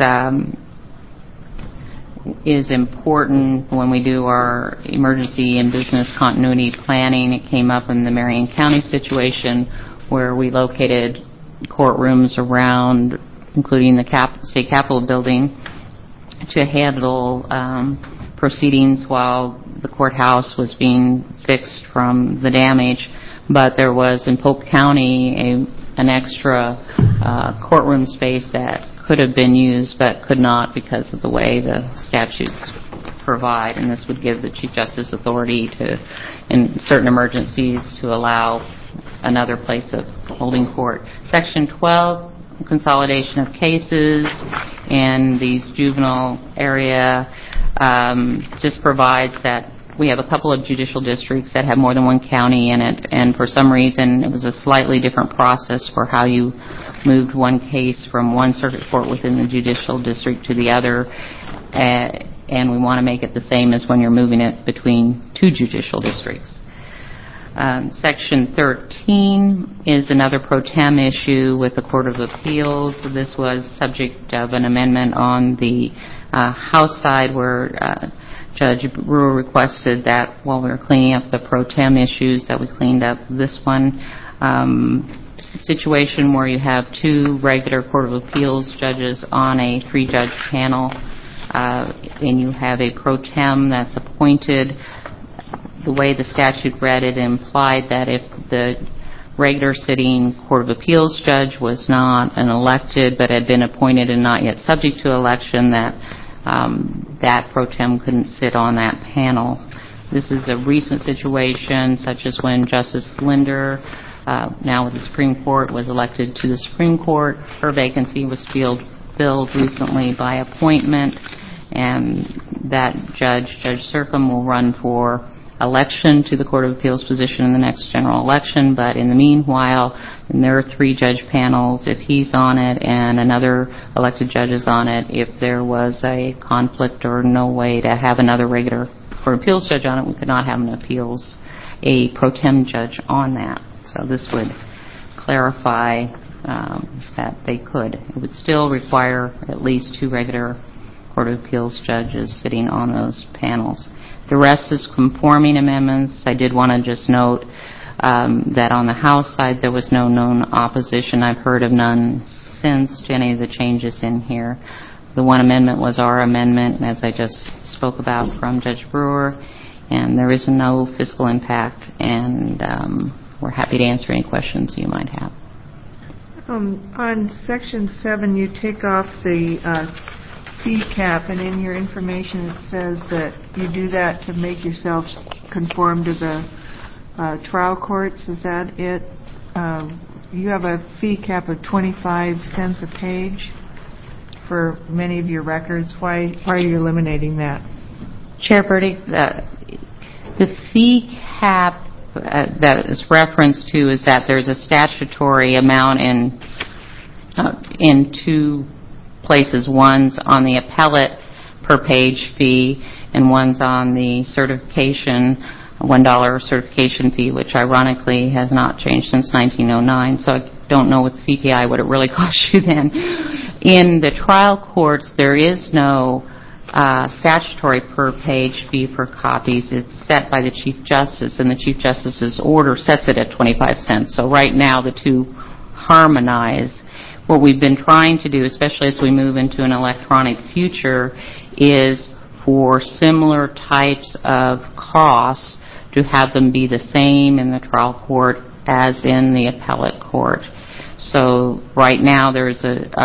is important when we do our emergency and business continuity planning. It came up in the Marion County situation where we located courtrooms around, including the state capitol building, to handle proceedings while the courthouse was being fixed from the damage. But there was in Polk County an extra courtroom space that could have been used but could not because of the way the statutes provide, and this would give the Chief Justice authority to, in certain emergencies, to allow another place of holding court. Section 12, consolidation of cases in these juvenile area, just provides that we have a couple of judicial districts that have more than one county in it, and for some reason it was a slightly different process for how you moved one case from one circuit court within the judicial district to the other, and we want to make it the same as when you're moving it between two judicial districts. Section 13 is another pro tem issue with the Court of Appeals. This was subject of an amendment on the House side where Judge Brewer requested that while we were cleaning up the pro tem issues that we cleaned up this one. Situation where you have two regular Court of Appeals judges on a 3-judge panel, and you have a pro tem that's appointed. The way the statute read it implied that if the regular sitting Court of Appeals judge was not an elected but had been appointed and not yet subject to election, that pro tem couldn't sit on that panel. This is a recent situation, such as when Justice Linder, now with the Supreme Court, was elected to the Supreme Court. Her vacancy was filled recently by appointment, and that Judge Sercom, will run for election to the Court of Appeals position in the next general election. But in the meanwhile, and there are 3 judge panels, if he's on it and another elected judge is on it, if there was a conflict or no way to have another regular Court of Appeals judge on it, we could not have a pro tem judge on that. So this would clarify that they could. It would still require at least 2 regular Court of Appeals judges sitting on those panels. The rest is conforming amendments. I did want to just note that on the House side there was no known opposition. I've heard of none since to any of the changes in here. The one amendment was our amendment, as I just spoke about from Judge Brewer, and there is no fiscal impact, and we're happy to answer any questions you might have. On Section 7, you take off the fee cap, and in your information it says that you do that to make yourself conform to the trial courts. Is that it? You have a fee cap of 25 cents a page for many of your records. Why are you eliminating that? Chair Burdick, the fee cap that is referenced to is that there's a statutory amount in 2 places. One's on the appellate per page fee, and one's on the certification, $1 certification fee, which ironically has not changed since 1909. So I don't know with CPI what it really costs you then. In the trial courts, there is no statutory per page fee for copies. It's set by the Chief Justice, and the Chief Justice's order sets it at 25 cents. So right now the 2 harmonize. What we've been trying to do, especially as we move into an electronic future, is for similar types of costs to have them be the same in the trial court as in the appellate court. So right now there's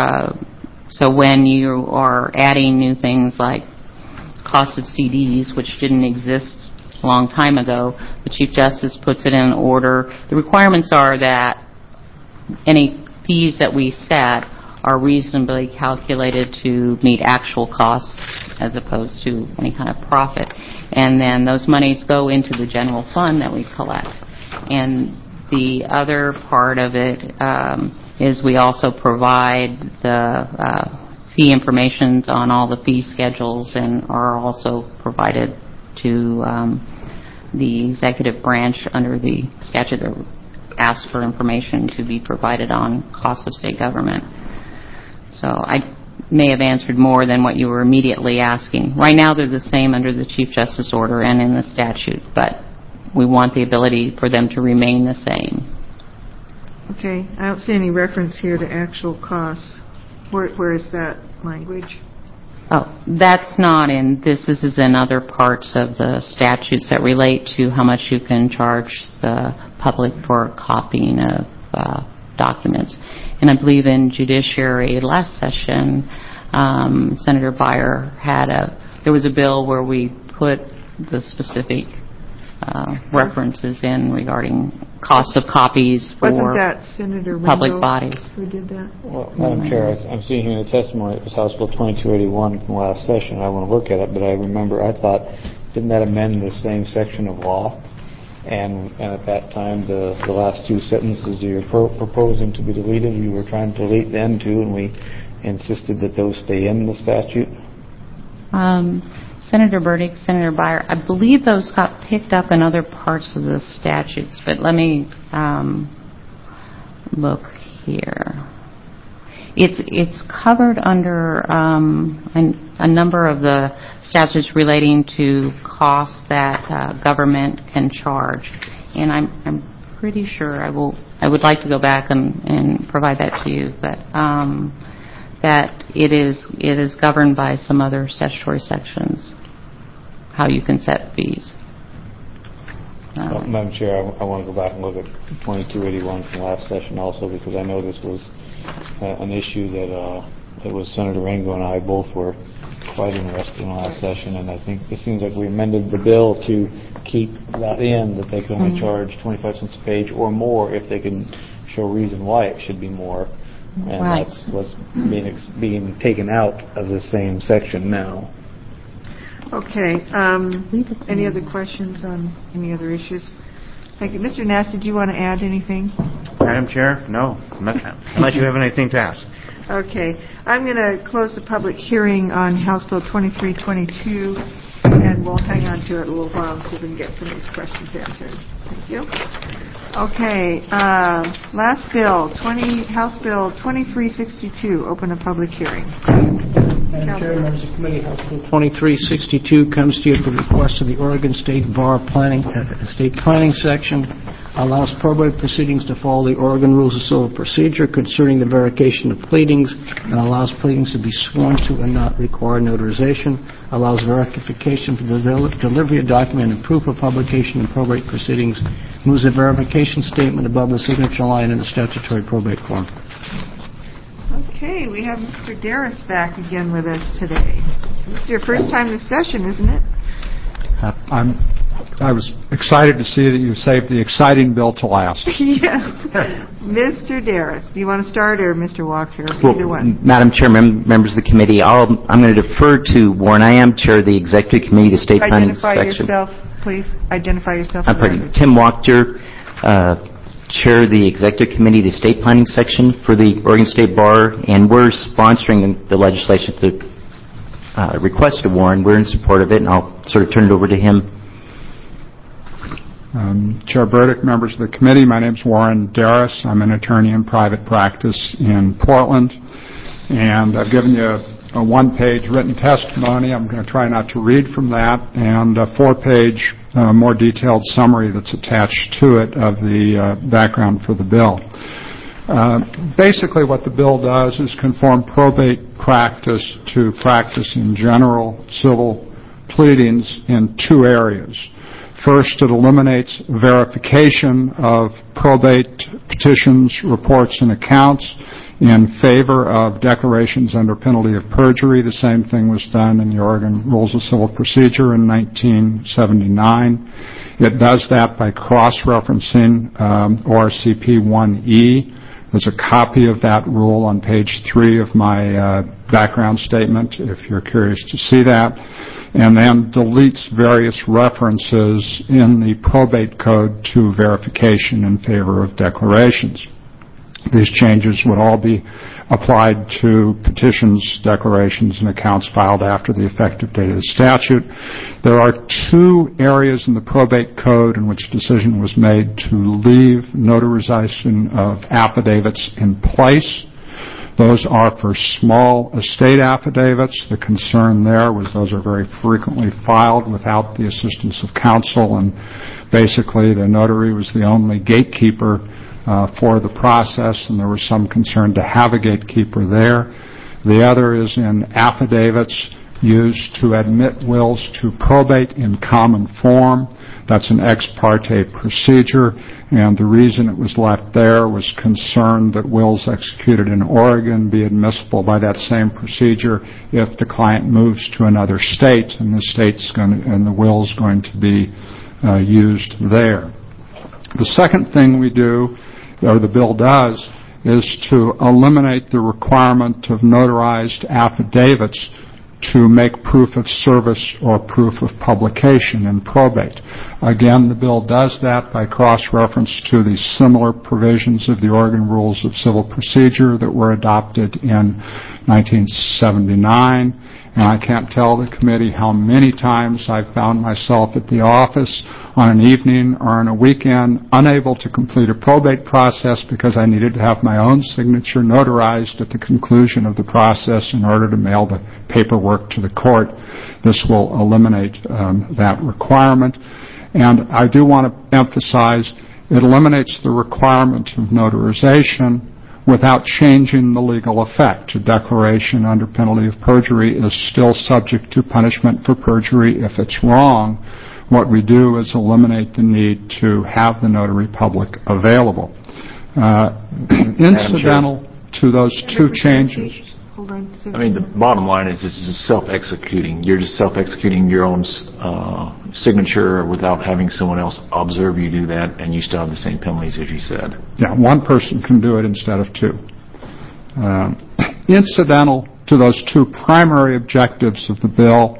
so when you are adding new things like cost of CDs, which didn't exist a long time ago, the Chief Justice puts it in order. The requirements are that any fees that we set are reasonably calculated to meet actual costs as opposed to any kind of profit. And then those monies go into the general fund that we collect. And the other part of it is we also provide the fee information on all the fee schedules, and are also provided to the executive branch under the statute that asks for information to be provided on costs of state government. So I may have answered more than what you were immediately asking. Right now they're the same under the Chief Justice order and in the statute, but we want the ability for them to remain the same. Okay. I don't see any reference here to actual costs. Where is that language? Oh, that's not in this. This is in other parts of the statutes that relate to how much you can charge the public for copying of documents. And I believe in judiciary last session, Senator Beyer there was a bill where we put the specific references in regarding costs of copies for Wasn't that Senator public Ringo bodies. who did that? Well, Madam Chair, I'm seeing here in the testimony, it was House Bill 2281 from last session. I want to look at it, but I remember I thought, didn't that amend the same section of law? And at that time, the last 2 sentences you were proposing to be deleted, you were trying to delete them too, and we insisted that those stay in the statute. Senator Burdick, Senator Beyer, I believe those got picked up in other parts of the statutes, but let me look here. It's covered under a number of the statutes relating to costs that government can charge, and I'm pretty sure I would like to go back and provide that to you, but that it is governed by some other statutory sections, how you can set fees. Madam Chair, I want to go back and look at 2281 from last session also, because I know this was an issue that it was Senator Rango and I both were quite interested in last session, and I think it seems like we amended the bill to keep that in, that they can only charge 25 cents a page or more if they can show reason why it should be more. And that's what's being taken out of the same section now. Okay. Any other questions on any other issues? Thank you. Mr. Nass, did you want to add anything? Madam Chair, no, unless you have anything to ask. Okay. I'm going to close the public hearing on House Bill 2322, and we'll hang on to it a little while so we can get some of these questions answered. Thank you. Okay. Last bill, House Bill 2362. Open a public hearing. Madam Chair, members of the committee, House Bill 2362 comes to you at the request of the Oregon State Bar State Planning Section, allows probate proceedings to follow the Oregon Rules of Civil Procedure concerning the verification of pleadings, and allows pleadings to be sworn to and not require notarization, allows verification for the delivery of document and proof of publication in probate proceedings, moves a verification statement above the signature line in the statutory probate form. Okay, we have Mr. Darris back again with us today. This is your first time this session, isn't it? I was excited to see that you saved the exciting bill to last. Yes. Mr. Darris, do you want to start, or Mr. Walker? Either one. Madam Chair, members of the committee, I'm going to defer to Warren. I am chair of the Executive Committee, the State Planning Section. Identify yourself, please. Identify yourself. Tim Wachter, chair of the Executive Committee, the State Planning Section for the Oregon State Bar, and we're sponsoring the legislation at the request of Warren. We're in support of it, and I'll sort of turn it over to him. Chair Burdick, members of the committee, my name is Warren Darris. I'm an attorney in private practice in Portland, and I've given you a one-page written testimony. I'm going to try not to read from that, and a four-page more detailed summary that's attached to it of the background for the bill. Basically what the bill does is conform probate practice to practice in general civil pleadings in two areas. First, it eliminates verification of probate petitions, reports, and accounts in favor of declarations under penalty of perjury. The same thing was done in the Oregon Rules of Civil Procedure in 1979. It does that by cross-referencing ORCP 1E. There's a copy of that rule on page 3 of my background statement, if you're curious to see that, and then deletes various references in the probate code to verification in favor of declarations. These changes would all be applied to petitions, declarations, and accounts filed after the effective date of the statute. There are two areas in the probate code in which a decision was made to leave notarization of affidavits in place. Those are for small estate affidavits. The concern there was those are very frequently filed without the assistance of counsel, and basically the notary was the only gatekeeper for the process, and there was some concern to have a gatekeeper there. The other is in affidavits used to admit wills to probate in common form. That's an ex parte procedure, and the reason it was left there was concern that wills executed in Oregon be admissible by that same procedure if the client moves to another state, and the will's going to be used there. The second thing we do, or the bill does, is to eliminate the requirement of notarized affidavits to make proof of service or proof of publication in probate. Again, the bill does that by cross-reference to the similar provisions of the Oregon Rules of Civil Procedure that were adopted in 1979. And I can't tell the committee how many times I've found myself at the office on an evening or on a weekend unable to complete a probate process because I needed to have my own signature notarized at the conclusion of the process in order to mail the paperwork to the court. This will eliminate that requirement. And I do want to emphasize it eliminates the requirement of notarization without changing the legal effect. A declaration under penalty of perjury is still subject to punishment for perjury if it's wrong, what we do is eliminate the need to have the notary public available. Incidental to those two changes. Hold on. I mean, the bottom line is this is self-executing. You're just self-executing your own signature without having someone else observe you do that, and you still have the same penalties as you said. Yeah, one person can do it instead of two. Incidental to those two primary objectives of the bill,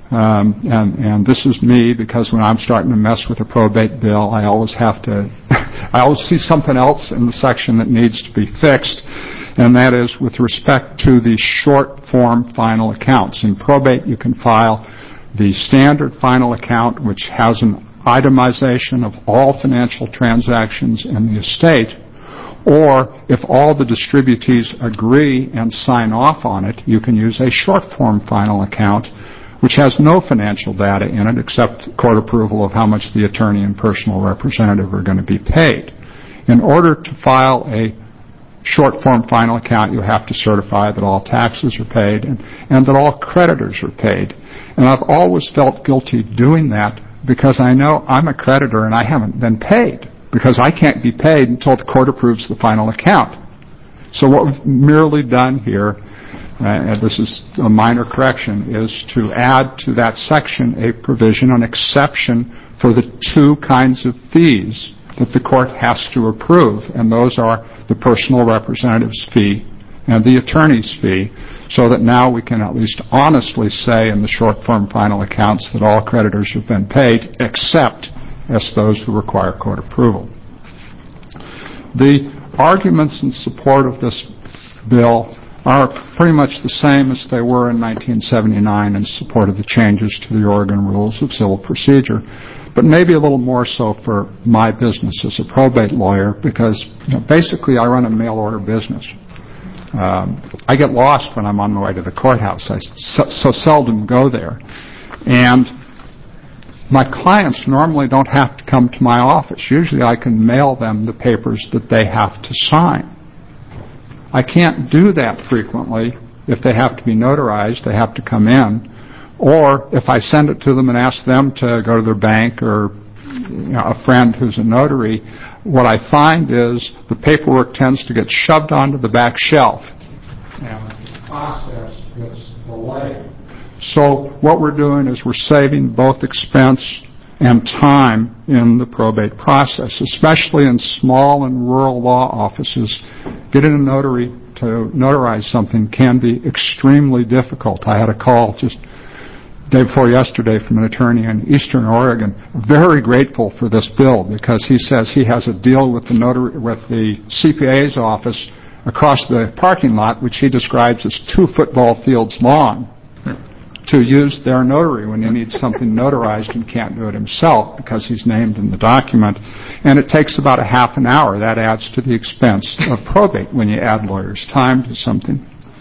and this is me because when I'm starting to mess with a probate bill, I always have to, I always see something else in the section that needs to be fixed, and that is with respect to the short form final accounts. In probate, you can file the standard final account, which has an itemization of all financial transactions in the estate, or if all the distributees agree and sign off on it, you can use a short form final account, which has no financial data in it except court approval of how much the attorney and personal representative are going to be paid. In order to file a short form final account, you have to certify that all taxes are paid and that all creditors are paid. And I've always felt guilty doing that because I know I'm a creditor and I haven't been paid, because I can't be paid until the court approves the final account. So what we've merely done here, and this is a minor correction, is to add to that section a provision, an exception for the two kinds of fees that the court has to approve, and those are the personal representative's fee and the attorney's fee, so that now we can at least honestly say in the short form final accounts that all creditors have been paid, except as those who require court approval. The arguments in support of this bill are pretty much the same as they were in 1979 in support of the changes to the Oregon Rules of Civil Procedure, but maybe a little more so for my business as a probate lawyer, because basically I run a mail order business. I get lost when I'm on my way to the courthouse. I so seldom go there. And my clients normally don't have to come to my office. Usually I can mail them the papers that they have to sign. I can't do that frequently. If they have to be notarized, they have to come in. Or if I send it to them and ask them to go to their bank or a friend who's a notary, what I find is the paperwork tends to get shoved onto the back shelf, and the process gets delayed. So what we're doing is we're saving both expense and time in the probate process, especially in small and rural law offices. Getting a notary to notarize something can be extremely difficult. I had a call just day before yesterday from an attorney in Eastern Oregon, very grateful for this bill because he says he has a deal with the CPA's office across the parking lot, which he describes as 2 football fields long, to use their notary when he needs something notarized and can't do it himself because he's named in the document. And it takes about a half an hour. That adds to the expense of probate when you add lawyers' time to something.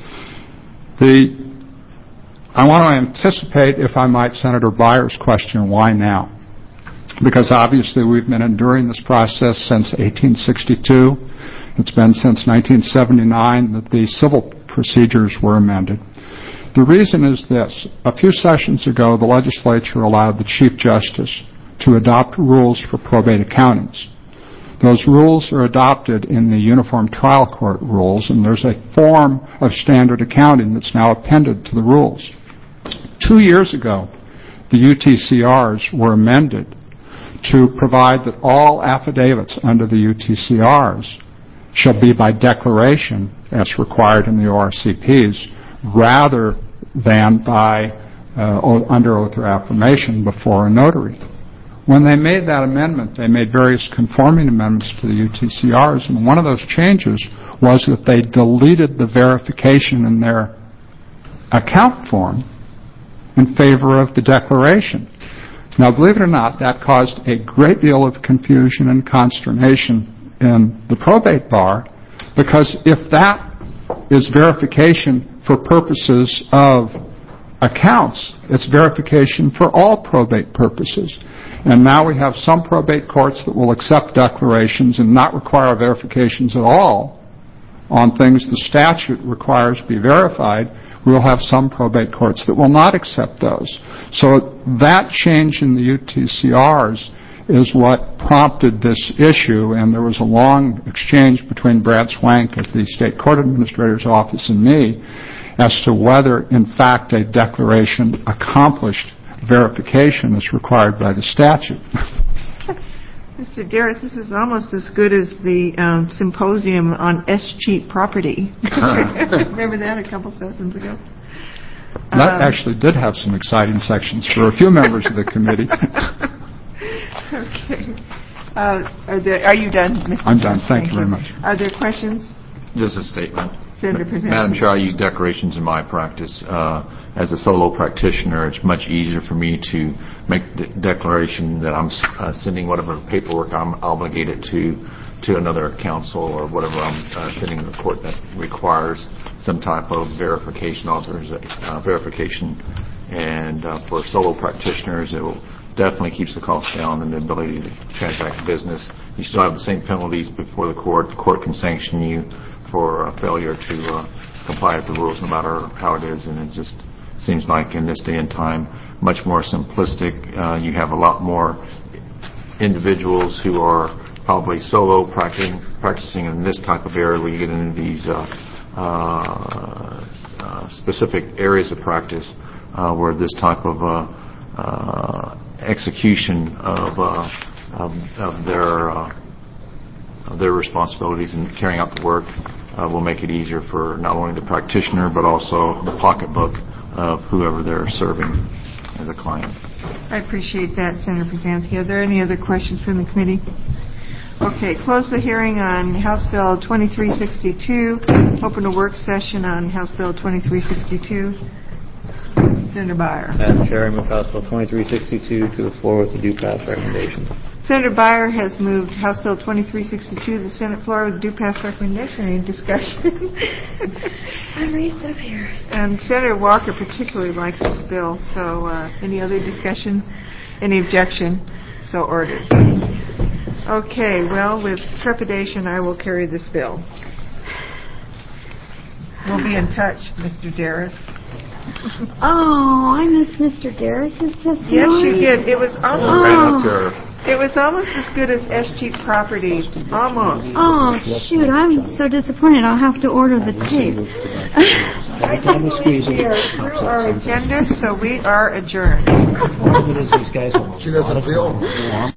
I want to anticipate, if I might, Senator Byers' question, why now? Because obviously we've been enduring this process since 1862. It's been since 1979 that the civil procedures were amended. The reason is this. A few sessions ago, the legislature allowed the Chief Justice to adopt rules for probate accountings. Those rules are adopted in the Uniform Trial Court rules, and there's a form of standard accounting that's now appended to the rules. 2 years ago, the UTCRs were amended to provide that all affidavits under the UTCRs shall be by declaration, as required in the ORCPs, rather than by under oath or affirmation before a notary. When they made that amendment, they made various conforming amendments to the UTCRs, and one of those changes was that they deleted the verification in their account form in favor of the declaration. Now, believe it or not, that caused a great deal of confusion and consternation in the probate bar, because if that is verification for purposes of accounts, it's verification for all probate purposes. And now we have some probate courts that will accept declarations and not require verifications at all on things the statute requires be verified, we'll have some probate courts that will not accept those. So that change in the UTCRs is what prompted this issue, and there was a long exchange between Brad Swank at the State Court Administrator's Office and me as to whether, in fact, a declaration accomplished verification as required by the statute. Mr. Darris, this is almost as good as the symposium on escheat property. Remember that a couple sessions ago? That actually did have some exciting sections for a few members of the committee. Okay. Are you done, Mr. I'm done. Thank you very much. Are there questions? Just a statement. Senator Present. Madam Chair, I use declarations in my practice. As a solo practitioner, it's much easier for me to make the declaration that I'm sending whatever paperwork I'm obligated to another council or whatever I'm sending to the court that requires some type of verification, verification. And for solo practitioners, it will definitely keeps the cost down and the ability to transact business. You still have the same penalties before the court. The court can sanction you for failure to comply with the rules, no matter how it is. And it just seems like in this day and time, much more simplistic. You have a lot more individuals who are probably solo practicing in this type of area where you get into these specific areas of practice where this type of execution of their responsibilities and carrying out the work will make it easier for not only the practitioner but also the pocketbook of whoever they're serving as a client. I appreciate that, Senator Brzezinski. Are there any other questions from the committee? Okay, close the hearing on House Bill 2362. Open a work session on House Bill 2362. Senator Beyer. Madam Chair, I move House Bill 2362 to the floor with the due pass recommendation. Senator Beyer has moved House Bill 2362 to the Senate floor with due pass recommendation. Any discussion? I'm raised up here. And Senator Walker particularly likes this bill. So any other discussion? Any objection? So ordered. Okay, well, with trepidation, I will carry this bill. We'll be in touch, Mr. Darris. Oh, I missed Mr. Darris's testimony. Yes, you did. It was almost as good as escheat property. Almost. Oh, shoot, I'm so disappointed. I'll have to order the tape. I can't believe we are through our agenda, so we are adjourned. She doesn't feel